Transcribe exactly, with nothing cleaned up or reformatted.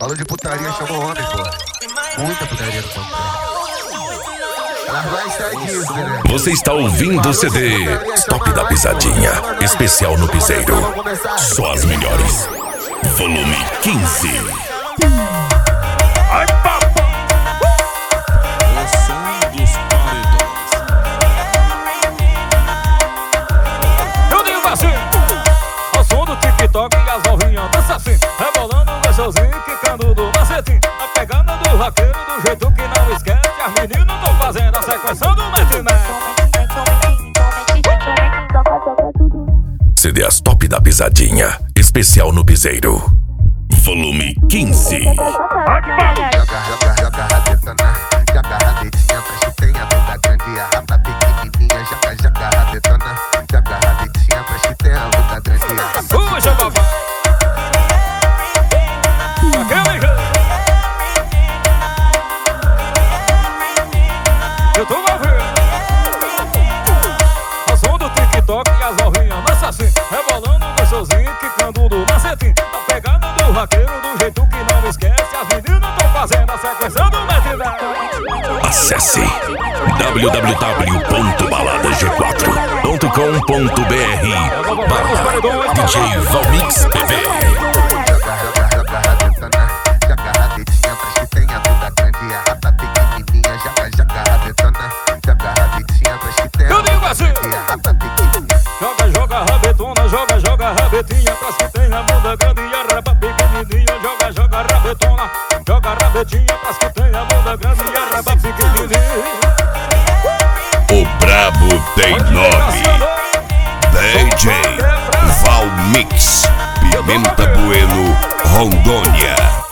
Falou de putaria, chamou homem, pô. Muita putaria no ponto. Ela vai sair disso, né? Você está ouvindo o C D Top da Pisadinha, especial no Piseiro. Só as melhores. Volume quinze. Ai, papai! O som dos paredões. Eu digo assim: ao som do TikTok e as novinhas dançam assim, rebolando gostosinho, quicando do macetinho, a pegada do vaqueiro do jeito que não esquece. As meninas tão fazendo a sequência do mete-mete. C D As Top da Pisadinha, especial no Piseiro. Volume quinze. Joga, joga, joga rabetona, joga rabetinha pra chutem a bunda grande, a raba pequenininha. Joga, joga rabetona, joga rabetinha pra chutem a bunda grande, a raba Puxa, papai! Aquele jeito! Eu tô ouvindo ao som do TikTok e as novinhas dançam assim, rebolando gostosinho, quicando do macetinho, tá pegando do vaqueiro do jeito que não esquece. As meninas tão fazendo a sequência do mete-mete. Acesse w w w ponto balada g quatro ponto com ponto b r barra D J Valmix T V. Joga, joga, joga rabetona, joga rabetinha pra chutem a bunda grande, a raba pequenininha. Joga, joga rabetona, joga rabetinha pra chutem a Eu digo bunda assim: grande, a raba pequenininha. joga, joga rabetona, joga, joga rabetinha, pras que tem a bunda grande e a raba pequenininha. Joga, joga rabetona, joga rabetinha, pras que tem a bunda grande e a raba pequenininha. O Brabo tem nome: D J Valmix Pimenta Bueno, Rondônia.